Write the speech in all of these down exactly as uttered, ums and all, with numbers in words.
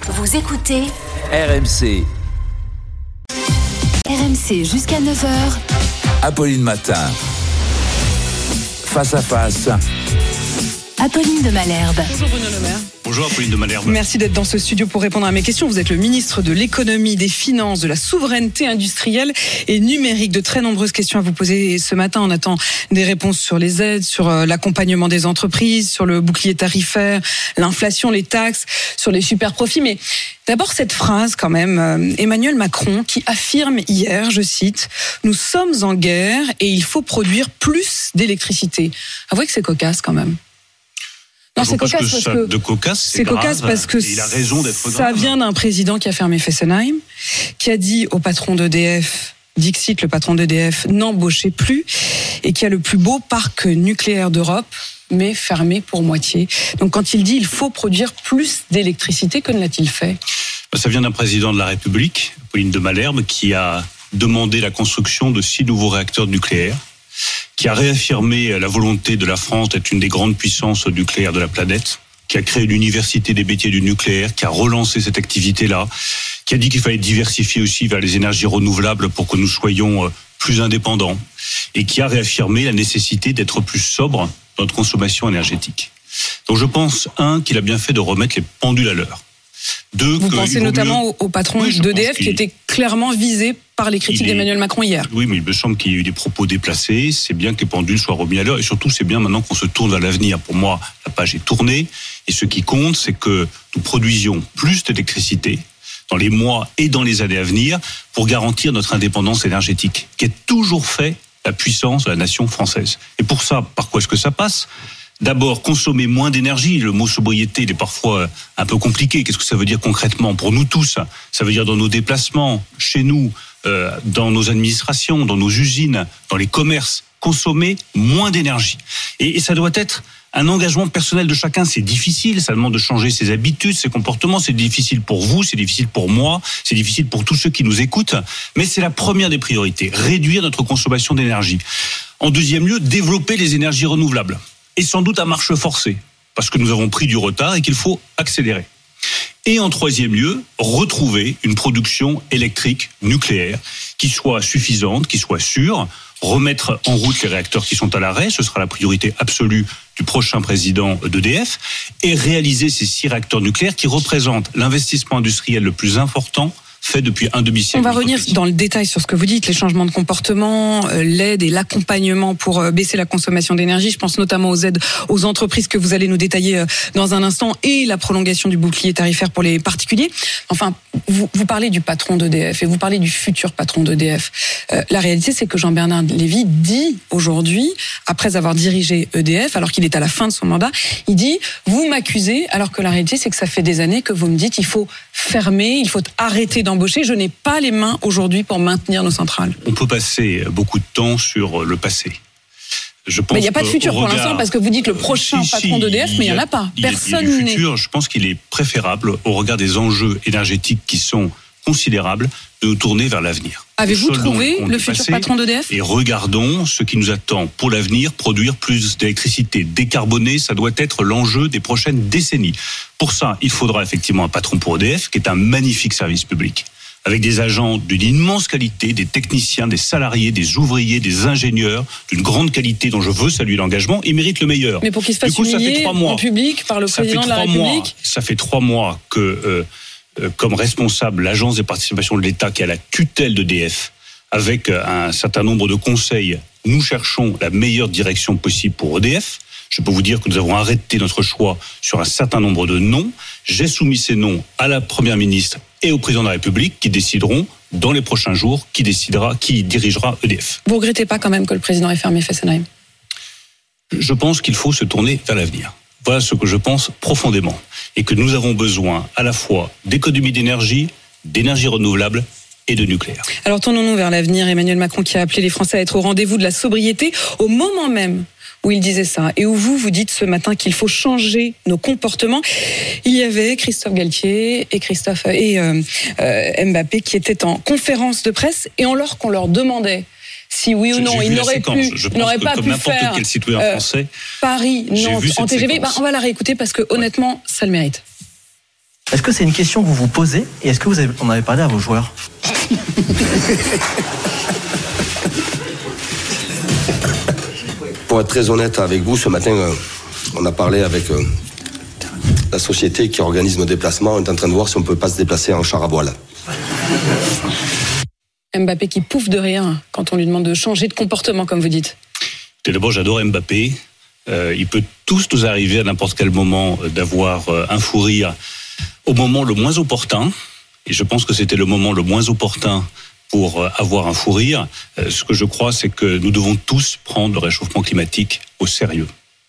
Vous écoutez R M C. R M C jusqu'à neuf heures. Apolline Matin. Face à face. Apolline de Malherbe. Bonjour Bruno Le Maire. Bonjour Apolline de Malherbe. Merci d'être dans ce studio pour répondre à mes questions. Vous êtes le ministre de l'économie, des finances, de la souveraineté industrielle et numérique. De très nombreuses questions à vous poser ce matin. On attend des réponses sur les aides, sur l'accompagnement des entreprises, sur le bouclier tarifaire, l'inflation, les taxes, sur les super profits. Mais d'abord cette phrase quand même, Emmanuel Macron qui affirme hier, je cite, « Nous sommes en guerre et il faut produire plus d'électricité ». Avouez que c'est cocasse quand même. Non, c'est cocasse que parce que de cocasse, c'est, c'est cocasse parce que il a raison d'être ça grave. Vient d'un président qui a fermé Fessenheim, qui a dit au patron d'E D F, Dixit, le patron d'E D F, n'embauchez plus, et qui a le plus beau parc nucléaire d'Europe, mais fermé pour moitié. Donc quand il dit il faut produire plus d'électricité, que ne l'a-t-il fait ? Ça vient d'un président de la République, Apolline de Malherbe, qui a demandé la construction de six nouveaux réacteurs nucléaires, qui a réaffirmé la volonté de la France d'être une des grandes puissances nucléaires de la planète, qui a créé l'université des métiers du nucléaire, qui a relancé cette activité-là, qui a dit qu'il fallait diversifier aussi vers les énergies renouvelables pour que nous soyons plus indépendants, et qui a réaffirmé la nécessité d'être plus sobre dans notre consommation énergétique. Donc je pense, un, qu'il a bien fait de remettre les pendules à l'heure. Deux, Vous pensez notamment mieux... au patron oui, d'E D F qui était clairement visé par les critiques est... d'Emmanuel Macron hier. Oui, mais il me semble qu'il y a eu des propos déplacés. C'est bien que les pendules soient remis à l'heure. Et surtout, c'est bien maintenant qu'on se tourne vers l'avenir. Pour moi, la page est tournée. Et ce qui compte, c'est que nous produisions plus d'électricité dans les mois et dans les années à venir pour garantir notre indépendance énergétique, qui est toujours fait la puissance de la nation française. Et pour ça, par quoi est-ce que ça passe ? D'abord, consommer moins d'énergie. Le mot sobriété, il est parfois un peu compliqué. Qu'est-ce que ça veut dire concrètement pour nous tous ? Ça veut dire dans nos déplacements, chez nous, euh, dans nos administrations, dans nos usines, dans les commerces, consommer moins d'énergie. Et, et ça doit être un engagement personnel de chacun. C'est difficile, ça demande de changer ses habitudes, ses comportements. C'est difficile pour vous, c'est difficile pour moi, c'est difficile pour tous ceux qui nous écoutent. Mais c'est la première des priorités, réduire notre consommation d'énergie. En deuxième lieu, développer les énergies renouvelables. Et sans doute à marche forcée, parce que nous avons pris du retard et qu'il faut accélérer. Et en troisième lieu, retrouver une production électrique nucléaire qui soit suffisante, qui soit sûre, remettre en route les réacteurs qui sont à l'arrêt, ce sera la priorité absolue du prochain président d'E D F, et réaliser ces six réacteurs nucléaires qui représentent l'investissement industriel le plus important fait depuis un demi-siècle. On va revenir dans le détail sur ce que vous dites, les changements de comportement, euh, l'aide et l'accompagnement pour euh, baisser la consommation d'énergie. Je pense notamment aux aides aux entreprises que vous allez nous détailler euh, dans un instant et la prolongation du bouclier tarifaire pour les particuliers. Enfin, vous, vous parlez du patron d'E D F et vous parlez du futur patron d'E D F. Euh, la réalité, c'est que Jean-Bernard Lévy dit aujourd'hui, après avoir dirigé E D F, alors qu'il est à la fin de son mandat, il dit « Vous m'accusez », alors que la réalité, c'est que ça fait des années que vous me dites « Il faut fermer, il faut arrêter d'embaucher ». Je n'ai pas les mains aujourd'hui pour maintenir nos centrales. On peut passer beaucoup de temps sur le passé. Je pense mais il n'y a pas de futur pour regard... l'instant parce que vous dites le prochain si, patron si, d'E D F, mais il n'y en a pas. Personne n'est. Le futur, je pense qu'il est préférable, au regard des enjeux énergétiques qui sont considérables, de nous tourner vers l'avenir. Avez-vous trouvé le futur patron d'E D F ? Et regardons ce qui nous attend pour l'avenir, produire plus d'électricité. Décarboner, ça doit être l'enjeu des prochaines décennies. Pour ça, il faudra effectivement un patron pour E D F, qui est un magnifique service public, avec des agents d'une immense qualité, des techniciens, des salariés, des ouvriers, des ingénieurs, d'une grande qualité dont je veux saluer l'engagement. Ils méritent le meilleur. Mais pour qu'ils se fassent humilier en public par le président de la République mois, Ça fait trois mois que, euh, euh, comme responsable, l'Agence des participations de l'État qui a la tutelle d'E D F, avec un certain nombre de conseils, nous cherchons la meilleure direction possible pour E D F. Je peux vous dire que nous avons arrêté notre choix sur un certain nombre de noms. J'ai soumis ces noms à la Première ministre et au Président de la République qui décideront dans les prochains jours qui décidera, qui dirigera E D F. Vous regrettez pas quand même que le président ait fermé Fessenheim ? Je pense qu'il faut se tourner vers l'avenir. Voilà ce que je pense profondément. Et que nous avons besoin à la fois d'économie d'énergie, d'énergie renouvelable et de nucléaire. Alors tournons-nous vers l'avenir. Emmanuel Macron qui a appelé les Français à être au rendez-vous de la sobriété au moment même où il disait ça, et où vous, vous dites ce matin qu'il faut changer nos comportements. Il y avait Christophe Galtier et Christophe et euh, euh, Mbappé qui étaient en conférence de presse, et alors qu'on leur demandait si oui ou non il n'aurait pu, il n'aurait pas pu faire quel citoyen euh, français, Paris, Nantes en T G V. Bah, on va la réécouter parce que honnêtement, ouais. ça le mérite. Est-ce que c'est une question que vous vous posez et est-ce que vous avez, en avez parlé à vos joueurs? Pour être très honnête avec vous, ce matin, euh, on a parlé avec euh, la société qui organise nos déplacements. On est en train de voir si on ne peut pas se déplacer en char à voile. Mbappé qui pouffe de rien quand on lui demande de changer de comportement, comme vous dites. D'abord, j'adore Mbappé. Euh, il peut tous nous arriver à n'importe quel moment d'avoir euh, un fou rire au moment le moins opportun. Et je pense que c'était le moment le moins opportun pour euh, avoir un fou rire. Euh, ce que je crois, c'est que nous devons tous prendre le réchauffement climatique au sérieux.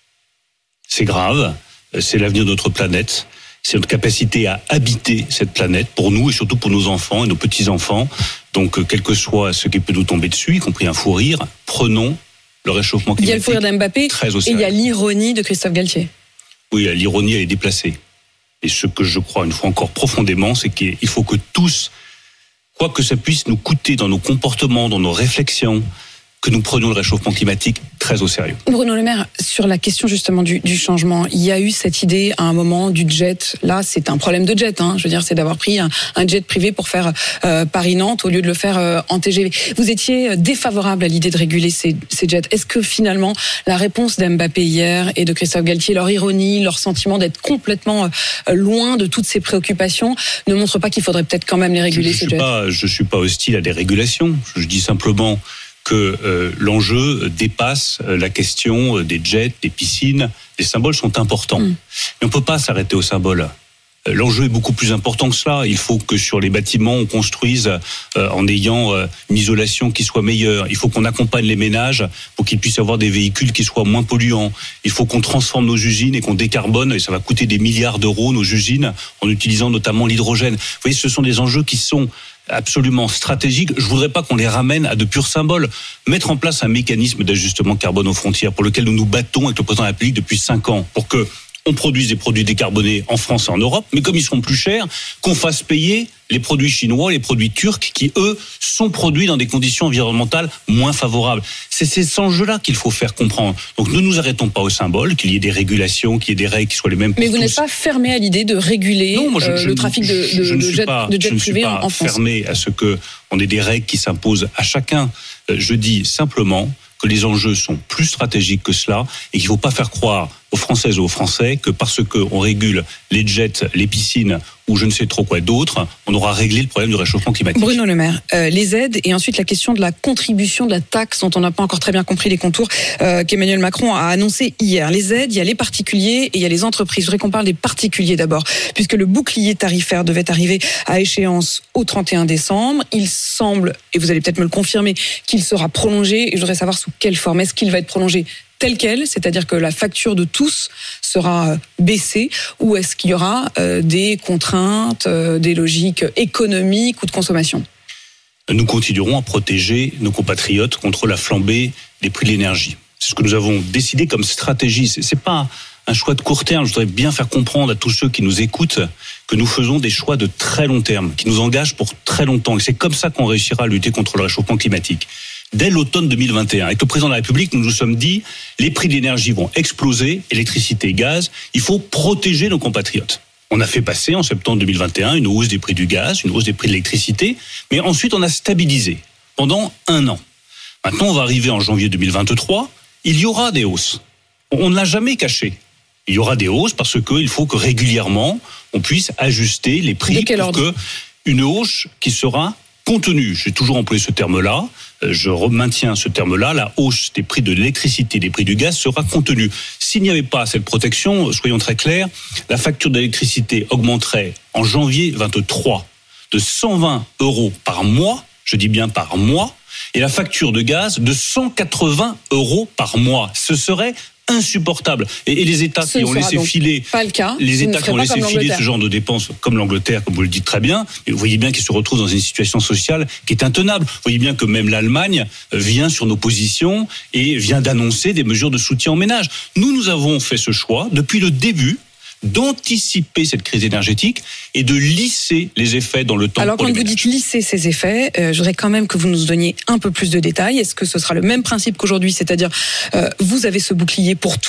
C'est grave, c'est l'avenir de notre planète. C'est notre capacité à habiter cette planète pour nous et surtout pour nos enfants et nos petits-enfants. Donc, quel que soit ce qui peut nous tomber dessus, y compris un fou rire, prenons le réchauffement climatique. Il y a le fou rire d'Mbappé très au et sérieux. il y a l'ironie de Christophe Galtier. Oui, l'ironie, elle est déplacée. Et ce que je crois, une fois encore profondément, c'est qu'il faut que tous, quoi que ça puisse nous coûter dans nos comportements, dans nos réflexions, que nous prenions le réchauffement climatique très au sérieux. Bruno Le Maire, sur la question justement du, du changement, il y a eu cette idée à un moment du jet. Là, c'est un problème de jet. Hein. Je veux dire, c'est d'avoir pris un, un jet privé pour faire euh, Paris-Nantes au lieu de le faire euh, en T G V. Vous étiez défavorable à l'idée de réguler ces, ces jets. Est-ce que finalement, la réponse d'Mbappé hier et de Christophe Galtier, leur ironie, leur sentiment d'être complètement euh, loin de toutes ces préoccupations, ne montre pas qu'il faudrait peut-être quand même les réguler, je, je ces jets? Pas, je suis pas hostile à des régulations. Je dis simplement que euh, l'enjeu dépasse la question des jets, des piscines. Les symboles sont importants. Mmh. Mais on peut pas s'arrêter aux symboles. L'enjeu est beaucoup plus important que cela. Il faut que sur les bâtiments, on construise euh, en ayant euh, une isolation qui soit meilleure. Il faut qu'on accompagne les ménages pour qu'ils puissent avoir des véhicules qui soient moins polluants. Il faut qu'on transforme nos usines et qu'on décarbone. Et ça va coûter des milliards d'euros, nos usines, en utilisant notamment l'hydrogène. Vous voyez, ce sont des enjeux qui sont absolument stratégiques. Je voudrais pas qu'on les ramène à de purs symboles. Mettre en place un mécanisme d'ajustement carbone aux frontières pour lequel nous nous battons avec le président de la République depuis cinq ans pour que on produise des produits décarbonés en France et en Europe, mais comme ils seront plus chers, qu'on fasse payer les produits chinois, les produits turcs, qui, eux, sont produits dans des conditions environnementales moins favorables. C'est ces enjeux-là qu'il faut faire comprendre. Donc ne nous arrêtons pas au symbole, qu'il y ait des régulations, qu'il y ait des règles qui soient les mêmes pour tous. Mais vous n'êtes pas fermé à l'idée de réguler non, moi, je, euh, je, le trafic de, de, je, je de jet, pas, de jet privé en France. Je ne suis pas fermé à ce qu'on ait des règles qui s'imposent à chacun. Je dis simplement que les enjeux sont plus stratégiques que cela et qu'il ne faut pas faire croire aux Françaises et aux Français que parce qu'on régule les jets, les piscines ou je ne sais trop quoi d'autre, on aura réglé le problème du réchauffement climatique. Bruno Le Maire, euh, les aides et ensuite la question de la contribution de la taxe dont on n'a pas encore très bien compris les contours euh, qu'Emmanuel Macron a annoncé hier. Les aides, il y a les particuliers et il y a les entreprises. Je voudrais qu'on parle des particuliers d'abord, puisque le bouclier tarifaire devait arriver à échéance au trente et un décembre. Il semble, et vous allez peut-être me le confirmer, qu'il sera prolongé. Et je voudrais savoir sous quelle forme. Est-ce qu'il va être prolongé tel quel, c'est-à-dire que la facture de tous sera baissée, ou est-ce qu'il y aura euh, des contraintes, euh, des logiques économiques ou de consommation ? Nous continuerons à protéger nos compatriotes contre la flambée des prix de l'énergie. C'est ce que nous avons décidé comme stratégie. C'est, c'est pas un choix de court terme. Je voudrais bien faire comprendre à tous ceux qui nous écoutent que nous faisons des choix de très long terme, qui nous engagent pour très longtemps. Et c'est comme ça qu'on réussira à lutter contre le réchauffement climatique. Dès l'automne deux mille vingt et un, avec le président de la République, nous nous sommes dit les prix de l'énergie vont exploser, électricité et gaz, il faut protéger nos compatriotes. On a fait passer en septembre deux mille vingt et un une hausse des prix du gaz, une hausse des prix de l'électricité, mais ensuite on a stabilisé pendant un an. Maintenant on va arriver en janvier deux mille vingt-trois, il y aura des hausses. On ne l'a jamais caché. Il y aura des hausses parce qu'il faut que régulièrement on puisse ajuster les prix pour que une hausse qui sera contenue. J'ai toujours employé ce terme-là. Je maintiens ce terme-là. La hausse des prix de l'électricité, des prix du gaz sera contenue. S'il n'y avait pas cette protection, soyons très clairs, la facture d'électricité augmenterait en janvier vingt-trois de cent vingt euros par mois, je dis bien par mois, et la facture de gaz de cent quatre-vingts euros par mois. Ce serait insupportable. Et, et les États ce qui ont laissé filer, pas le cas. les États qui ont laissé filer ce genre de dépenses, comme l'Angleterre, comme vous le dites très bien, vous voyez bien qu'ils se retrouvent dans une situation sociale qui est intenable. Vous voyez bien que même l'Allemagne vient sur nos positions et vient d'annoncer des mesures de soutien aux ménages. Nous, nous avons fait ce choix depuis le début d'anticiper cette crise énergétique et de lisser les effets dans le temps. Alors pour quand les vous ménages. dites lisser ces effets, euh, je voudrais quand même que vous nous donniez un peu plus de détails. Est-ce que ce sera le même principe qu'aujourd'hui, c'est-à-dire euh, vous avez ce bouclier pour tous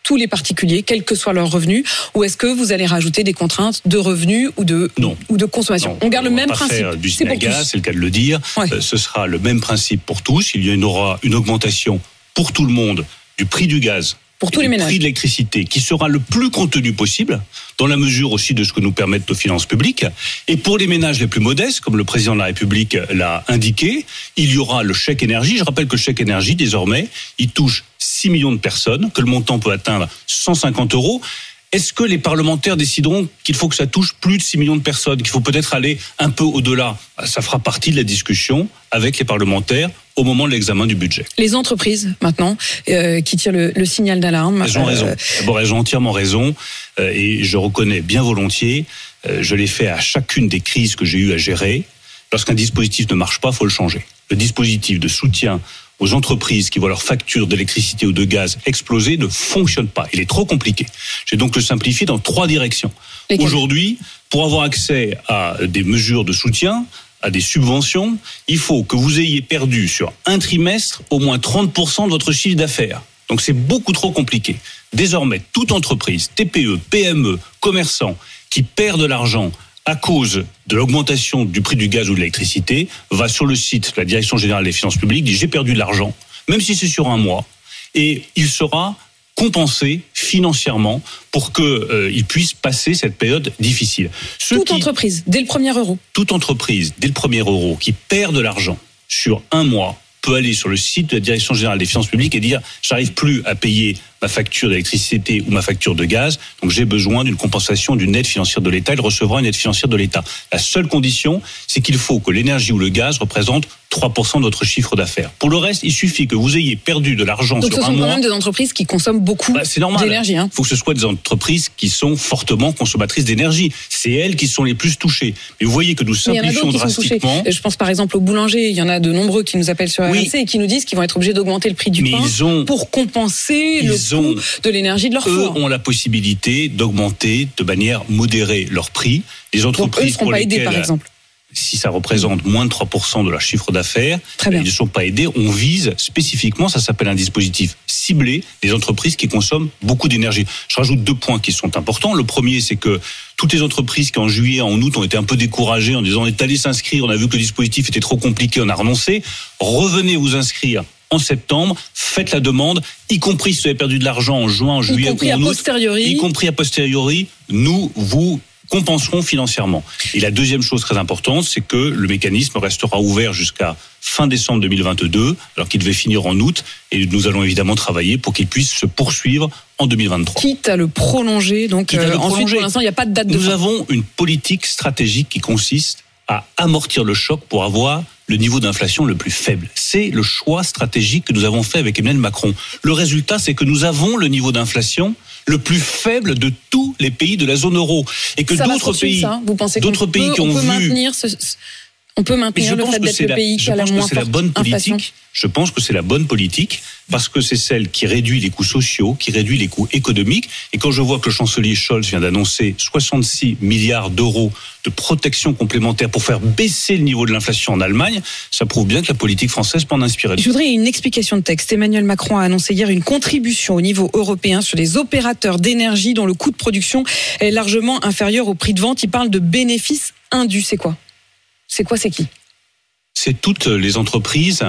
tous les particuliers, quels que soient leurs revenus, ou est-ce que vous allez rajouter des contraintes de revenus ou de, non. ou de consommation? Non, on garde on le même va pas principe. Faire du c'est pour Sénégal, tous. c'est le cas de le dire. Ouais. Euh, ce sera le même principe pour tous. Il y aura une augmentation pour tout le monde du prix du gaz. Pour tous les du ménages. prix de l'électricité, qui sera le plus contenu possible, dans la mesure aussi de ce que nous permettent nos finances publiques. Et pour les ménages les plus modestes, comme le président de la République l'a indiqué, il y aura le chèque énergie. Je rappelle que le chèque énergie, désormais, il touche six millions de personnes, que le montant peut atteindre cent cinquante euros. Est-ce que les parlementaires décideront qu'il faut que ça touche plus de six millions de personnes, qu'il faut peut-être aller un peu au-delà? Ça fera partie de la discussion avec les parlementaires au moment de l'examen du budget. Les entreprises, maintenant, euh, qui tirent le, le signal d'alarme. Elles ont euh... raison. D'abord, elles ont entièrement raison. Euh, et je reconnais bien volontiers, euh, je l'ai fait à chacune des crises que j'ai eu à gérer. Lorsqu'un dispositif ne marche pas, il faut le changer. Le dispositif de soutien aux entreprises qui voient leurs factures d'électricité ou de gaz exploser ne fonctionne pas. Il est trop compliqué. J'ai donc le simplifié dans trois directions. Lesquelles? Aujourd'hui, pour avoir accès à des mesures de soutien, à des subventions, il faut que vous ayez perdu sur un trimestre au moins trente pour cent de votre chiffre d'affaires. Donc c'est beaucoup trop compliqué. Désormais, toute entreprise, T P E, P M E, commerçant, qui perd de l'argent à cause de l'augmentation du prix du gaz ou de l'électricité, va sur le site de la Direction Générale des Finances Publiques, dit j'ai perdu de l'argent, même si c'est sur un mois, et il sera compensé financièrement pour qu'il euh, puisse passer cette période difficile. Ceux toute qui, entreprise, dès le premier euro. Toute entreprise, dès le premier euro, qui perd de l'argent sur un mois, peut aller sur le site de la Direction Générale des Finances Publiques et dire j'arrive plus à payer ma facture d'électricité ou ma facture de gaz, donc j'ai besoin d'une compensation, d'une aide financière de l'État. Il recevra une aide financière de l'État. La seule condition, c'est qu'il faut que l'énergie ou le gaz représente trois pour cent de votre chiffre d'affaires. Pour le reste, il suffit que vous ayez perdu de l'argent donc sur un mois. Donc ce sont quand même des entreprises qui consomment beaucoup bah, c'est normal. d'énergie. Hein. Il faut que ce soit des entreprises qui sont fortement consommatrices d'énergie. C'est elles qui sont les plus touchées. Mais vous voyez que nous simplifions drastiquement. Je pense par exemple aux boulangers. Il y en a de nombreux qui nous appellent sur oui. R M C et qui nous disent qu'ils vont être obligés d'augmenter le prix du Mais pain ils ont, pour compenser ils le ont, coût de l'énergie de leur eux four. Eux ont la possibilité d'augmenter de manière modérée leur prix. Les entreprises donc, eux ne seront pour pas lesquelles, aidés, par exemple. Si ça représente moins de trois pour cent de leur chiffre d'affaires, ils ne sont pas aidés. On vise spécifiquement, ça s'appelle un dispositif ciblé, les entreprises qui consomment beaucoup d'énergie. Je rajoute deux points qui sont importants. Le premier, c'est que toutes les entreprises qui en juillet, en août ont été un peu découragées en disant on est allé s'inscrire, on a vu que le dispositif était trop compliqué, on a renoncé. Revenez vous inscrire en septembre, faites la demande, y compris si vous avez perdu de l'argent en juin, en juillet ou en août, y compris a posteriori, nous vous compenseront financièrement. Et la deuxième chose très importante, c'est que le mécanisme restera ouvert jusqu'à fin décembre deux mille vingt-deux, alors qu'il devait finir en août, et nous allons évidemment travailler pour qu'il puisse se poursuivre en deux mille vingt-trois. Quitte à le prolonger, donc euh, le ensuite prolonger. Pour l'instant il n'y a pas de date de Nous fin. avons une politique stratégique qui consiste à amortir le choc pour avoir le niveau d'inflation le plus faible. C'est le choix stratégique que nous avons fait avec Emmanuel Macron. Le résultat, c'est que nous avons le niveau d'inflation le plus faible de tous les pays de la zone euro. Et que ça d'autres pays, ça Vous pensez d'autres pays peut, qui ont on peut vu... maintenir ce, on peut maintenir le fait d'être le la, pays qui a la moins forte inflation. Je pense que c'est la bonne politique parce que c'est celle qui réduit les coûts sociaux, qui réduit les coûts économiques. Et quand je vois que le chancelier Scholz vient d'annoncer soixante-six milliards d'euros de protection complémentaire pour faire baisser le niveau de l'inflation en Allemagne, ça prouve bien que la politique française peut en inspirer. Je voudrais une explication de texte. Emmanuel Macron a annoncé hier une contribution au niveau européen sur les opérateurs d'énergie dont le coût de production est largement inférieur au prix de vente. Il parle de bénéfices indus. C'est quoi ? C'est quoi, c'est qui ? C'est toutes les entreprises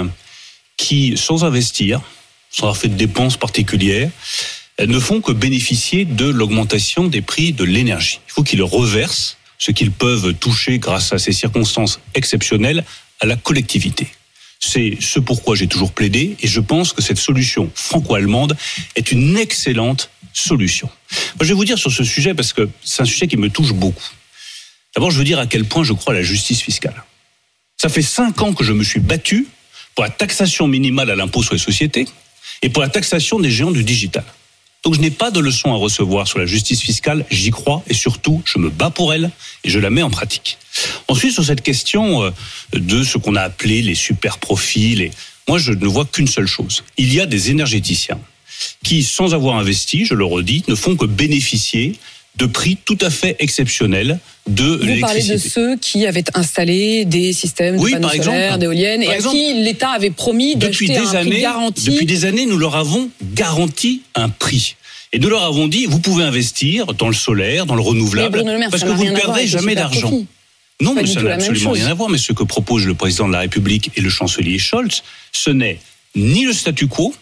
qui, sans investir, sans avoir fait de dépenses particulières, ne font que bénéficier de l'augmentation des prix de l'énergie. Il faut qu'ils reversent ce qu'ils peuvent toucher grâce à ces circonstances exceptionnelles à la collectivité. C'est ce pourquoi j'ai toujours plaidé et je pense que cette solution franco-allemande est une excellente solution. Moi, je vais vous dire sur ce sujet parce que c'est un sujet qui me touche beaucoup. D'abord, je veux dire à quel point je crois à la justice fiscale. Ça fait cinq ans que je me suis battu pour la taxation minimale à l'impôt sur les sociétés et pour la taxation des géants du digital. Donc je n'ai pas de leçon à recevoir sur la justice fiscale, j'y crois et surtout je me bats pour elle et je la mets en pratique. Ensuite, sur cette question de ce qu'on a appelé les super profits, les... moi je ne vois qu'une seule chose. Il y a des énergéticiens qui, sans avoir investi, je le redis, ne font que bénéficier de prix tout à fait exceptionnels de Vous l'électricité. Vous parlez de ceux qui avaient installé des systèmes de oui, panneaux solaires, d'éoliennes, et exemple, à qui l'État avait promis d'acheter un années, prix garanti. Depuis des années, nous leur avons garanti un prix. Et nous leur avons dit, vous pouvez investir dans le solaire, dans le renouvelable, Le Maire, parce que vous ne perdrez jamais d'argent. Profit. Non, Pas mais du ça tout n'a la même absolument chose. rien à voir. Mais ce que propose le président de la République et le chancelier Scholz, ce n'est ni le statu quo,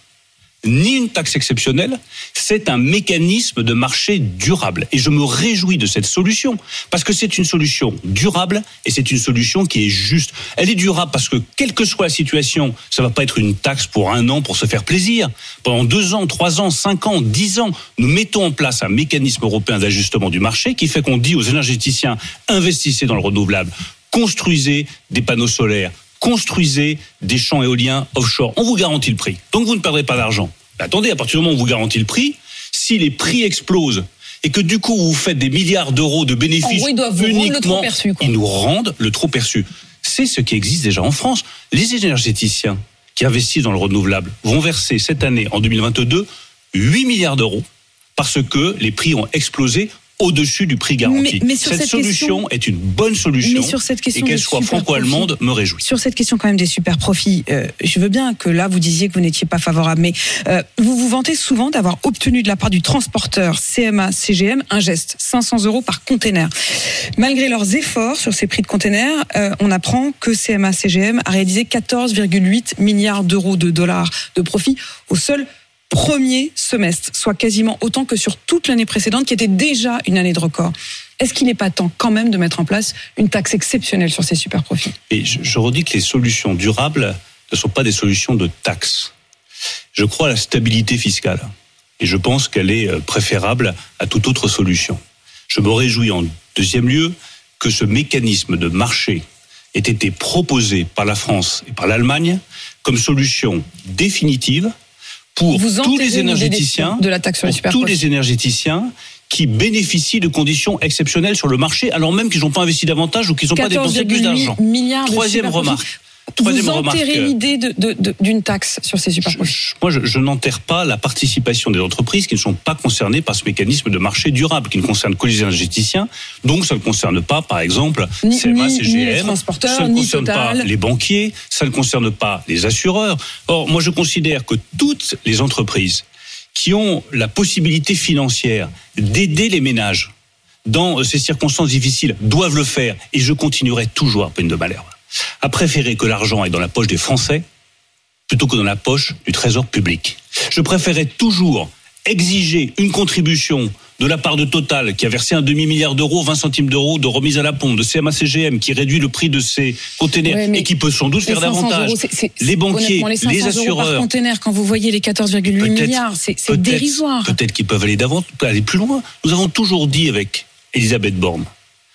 ni une taxe exceptionnelle, c'est un mécanisme de marché durable. Et je me réjouis de cette solution, parce que c'est une solution durable et c'est une solution qui est juste. Elle est durable parce que, quelle que soit la situation, ça ne va pas être une taxe pour un an pour se faire plaisir. Pendant deux ans, trois ans, cinq ans, dix ans, nous mettons en place un mécanisme européen d'ajustement du marché qui fait qu'on dit aux énergéticiens, investissez dans le renouvelable, construisez des panneaux solaires, construisez des champs éoliens offshore. On vous garantit le prix. Donc vous ne perdrez pas d'argent. Mais attendez, à partir du moment où on vous garantit le prix, si les prix explosent et que du coup vous faites des milliards d'euros de bénéfices, en gros, ils doivent vous rendre le trop perçu, quoi. Ils nous rendent le trop perçu. C'est ce qui existe déjà en France. Les énergéticiens qui investissent dans le renouvelable vont verser cette année, en deux mille vingt-deux, huit milliards d'euros parce que les prix ont explosé au-dessus du prix garanti. Mais, mais sur cette, cette solution question, est une bonne solution. Mais sur cette question et qu'elle des soit super franco-allemande profits, me réjouit. Sur cette question quand même des super profits, euh, je veux bien que là vous disiez que vous n'étiez pas favorable, mais euh, vous vous vantez souvent d'avoir obtenu de la part du transporteur C M A C G M un geste, cinq cents euros par container. Malgré leurs efforts sur ces prix de containers, euh, on apprend que C M A C G M a réalisé quatorze virgule huit milliards d'euros de dollars de profit au seul premier semestre, soit quasiment autant que sur toute l'année précédente, qui était déjà une année de record. Est-ce qu'il n'est pas temps quand même de mettre en place une taxe exceptionnelle sur ces super profits ? Et je, je redis que les solutions durables ne sont pas des solutions de taxes. Je crois à la stabilité fiscale. Et je pense qu'elle est préférable à toute autre solution. Je me réjouis en deuxième lieu que ce mécanisme de marché ait été proposé par la France et par l'Allemagne comme solution définitive pour Vous tous les enterrez énergéticiens, de la taxe sur les pour super tous profits. les énergéticiens qui bénéficient de conditions exceptionnelles sur le marché, alors même qu'ils n'ont pas investi davantage ou qu'ils n'ont pas dépensé plus d'argent. milliards de Troisième super remarque. profits. Troisième Vous remarque. enterrez l'idée de, de, de, d'une taxe sur ces super Je, profits. je, moi, je, je n'enterre pas la participation des entreprises qui ne sont pas concernées par ce mécanisme de marché durable, qui ne concerne que les énergéticiens. Donc, ça ne concerne pas, par exemple, Ni- C M A, ni- C G M, ni les transporteurs, ça ne ni concerne Total. pas les banquiers, ça ne concerne pas les assureurs. Or, moi, je considère que toutes les entreprises qui ont la possibilité financière d'aider les ménages dans ces circonstances difficiles doivent le faire. Et je continuerai toujours, à peine de Malherbe, à préférer que l'argent aille dans la poche des Français plutôt que dans la poche du Trésor public. Je préférerais toujours exiger une contribution de la part de Total, qui a versé un demi-milliard d'euros, vingt centimes d'euros de remise à la pompe, de C M A C G M, qui réduit le prix de ses containers Ouais, mais et qui peut sans doute Les faire cinq cents davantage. euros, c'est- c'est- Les banquiers, honnêtement, les, cinq cents les euros par assureurs. container, quand vous voyez les quatorze virgule huit Peut-être- milliards, c'est, c'est peut-être- dérisoire. Peut-être qu'ils peuvent aller davant, aller plus loin. Nous avons toujours dit avec Elisabeth Borne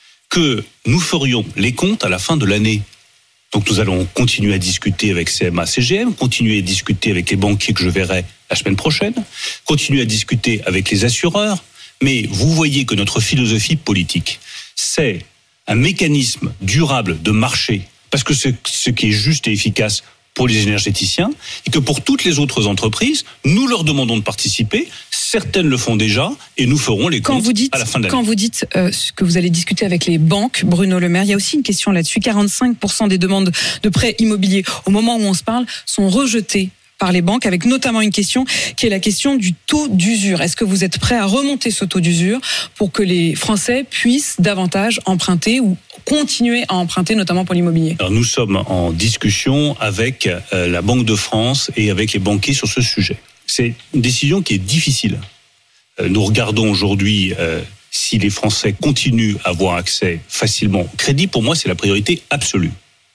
que nous ferions les comptes à la fin de l'année. Donc nous allons continuer à discuter avec C M A C G M, continuer à discuter avec les banquiers que je verrai la semaine prochaine, continuer à discuter avec les assureurs. Mais vous voyez que notre philosophie politique, c'est un mécanisme durable de marché, parce que c'est ce qui est juste et efficace pour les énergéticiens, et que pour toutes les autres entreprises, nous leur demandons de participer. Certaines le font déjà, et nous ferons les Quand comptes vous dites, à la fin de l'année. quand vous dites euh, ce que vous allez discuter avec les banques, Bruno Le Maire, il y a aussi une question là-dessus. quarante-cinq pour cent des demandes de prêts immobiliers au moment où on se parle sont rejetées par les banques, avec notamment une question qui est la question du taux d'usure. Est-ce que vous êtes prêt à remonter ce taux d'usure pour que les Français puissent davantage emprunter ou continuer à emprunter, notamment pour l'immobilier ? Alors nous sommes en discussion avec euh, la Banque de France et avec les banquiers sur ce sujet. C'est une décision qui est difficile. Euh, nous regardons aujourd'hui euh, si les Français continuent à avoir accès facilement au crédit. Pour moi, c'est la priorité absolue.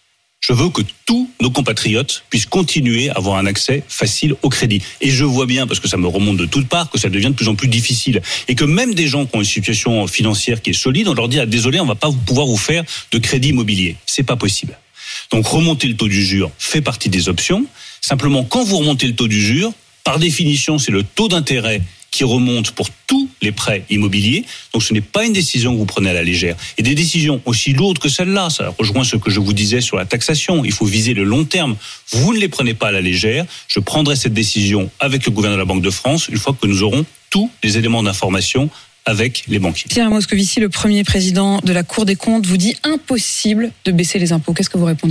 Je veux que tous nos compatriotes puissent continuer à avoir un accès facile au crédit. Et je vois bien, parce que ça me remonte de toutes parts, que ça devient de plus en plus difficile. Et que même des gens qui ont une situation financière qui est solide, on leur dit, ah, désolé, on va pas pouvoir vous faire de crédit immobilier. C'est pas possible. Donc remonter le taux d'usure fait partie des options. Simplement, quand vous remontez le taux d'usure, par définition, c'est le taux d'intérêt qui remonte pour tous les prêts immobiliers. Donc ce n'est pas une décision que vous prenez à la légère. Et des décisions aussi lourdes que celle-là, ça rejoint ce que je vous disais sur la taxation. Il faut viser le long terme. Vous ne les prenez pas à la légère. Je prendrai cette décision avec le gouverneur de la Banque de France une fois que nous aurons tous les éléments d'information avec les banquiers. Pierre Moscovici, le premier président de la Cour des comptes, vous dit impossible de baisser les impôts. Qu'est-ce que vous répondez ?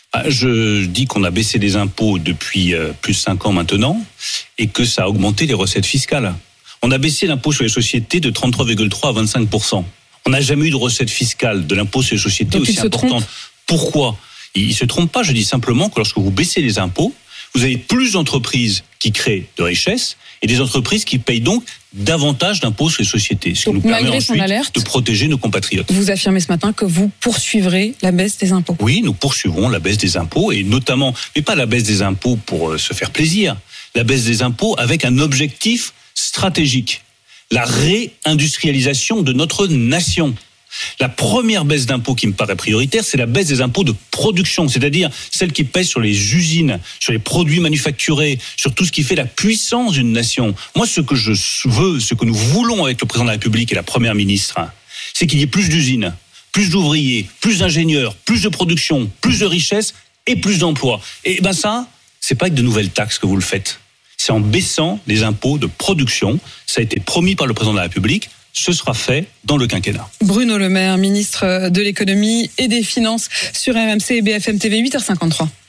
Je dis qu'on a baissé les impôts depuis plus de cinq ans maintenant et que ça a augmenté les recettes fiscales. On a baissé l'impôt sur les sociétés de trente-trois virgule trois à vingt-cinq pour cent. On n'a jamais eu de recette fiscale de l'impôt sur les sociétés Donc aussi importante. Pourquoi ? Il ne se trompe pas, je dis simplement que lorsque vous baissez les impôts, vous avez plus d'entreprises qui créent de richesses et des entreprises qui payent donc davantage d'impôts sur les sociétés, ce qui donc, nous permet ensuite alerte, de protéger nos compatriotes. Vous affirmez ce matin que vous poursuivrez la baisse des impôts. Oui, nous poursuivrons la baisse des impôts et notamment, mais pas la baisse des impôts pour euh, se faire plaisir, la baisse des impôts avec un objectif stratégique, la réindustrialisation de notre nation. La première baisse d'impôts qui me paraît prioritaire, c'est la baisse des impôts de production, c'est-à-dire celle qui pèse sur les usines, sur les produits manufacturés, sur tout ce qui fait la puissance d'une nation. Moi, ce que je veux, ce que nous voulons avec le président de la République et la première ministre, c'est qu'il y ait plus d'usines, plus d'ouvriers, plus d'ingénieurs, plus de production, plus de richesses et plus d'emplois. Et ben ça, c'est pas avec de nouvelles taxes que vous le faites. C'est en baissant les impôts de production. Ça a été promis par le président de la République. Ce sera fait dans le quinquennat. Bruno Le Maire, ministre de l'économie et des finances sur R M C et B F M T V, huit heures cinquante-trois.